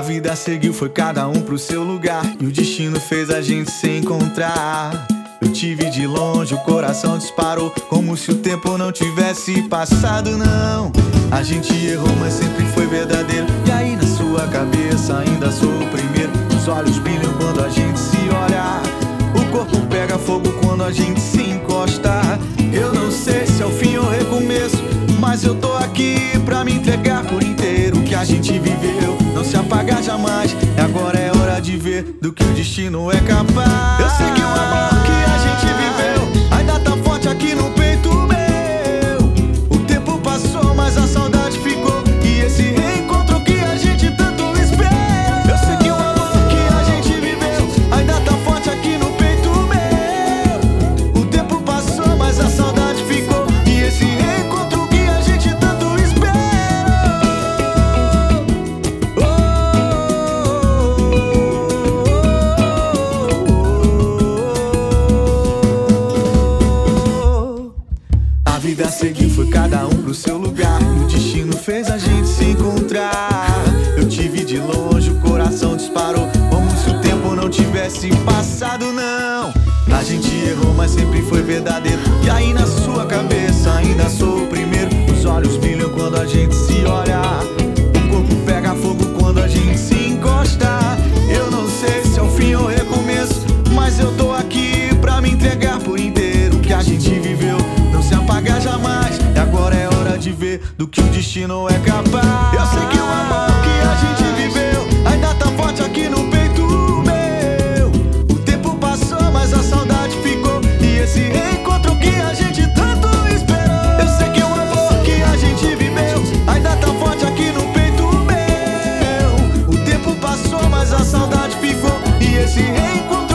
vida seguiu, foi cada um pro seu lugar, e o destino fez a gente se encontrar. Eu te vi de longe, o coração disparou, como se o tempo não tivesse passado, não. A gente errou, mas sempre foi verdadeiro. E aí na sua cabeça ainda sou o primeiro. Os olhos brilham quando a gente se olha, o corpo pega fogo quando a gente se encosta. Eu não sei se é o fim ou recomeço, mas eu tô aqui pra me entregar por inteiro. O que a gente viveu não se apaga jamais, e agora é hora de ver do que o destino é capaz. Eu sei que o amor que a gente viveu ainda tá forte aqui no peito meu. O tempo passou, mas a saudade ficou, e esse reencontro que a gente tanto espera. Eu sei que o amor que a gente viveu ainda tá forte aqui no peito meu. O tempo passou, mas a saudade ficou, e esse reencontro que a gente tanto espera. A vida seguiu, foi cada um pro seu lugar, e o destino fez a gente se encontrar. Eu te vi de longe, o coração disparou, como se o tempo não tivesse passado, não. A gente errou, mas sempre foi verdadeiro. E aí na sua cabeça ainda sou o primeiro. Os olhos brilham quando a gente se olha, o corpo pega fogo quando a gente se encosta. Eu não sei se é o fim ou recomeço, mas eu tô aqui pra me entregar por inteiro. O que a gente viveu não se apaga jamais, e agora é hora de ver do que o destino é capaz. Eu sei que o amor que a gente viveu ainda tá forte aqui no peito meu. O tempo passou, mas a saudade ficou, e esse reencontro que a gente tanto esperou. Eu sei que o amor que a gente viveu ainda tá forte aqui no peito meu. O tempo passou, mas a saudade ficou, e esse reencontro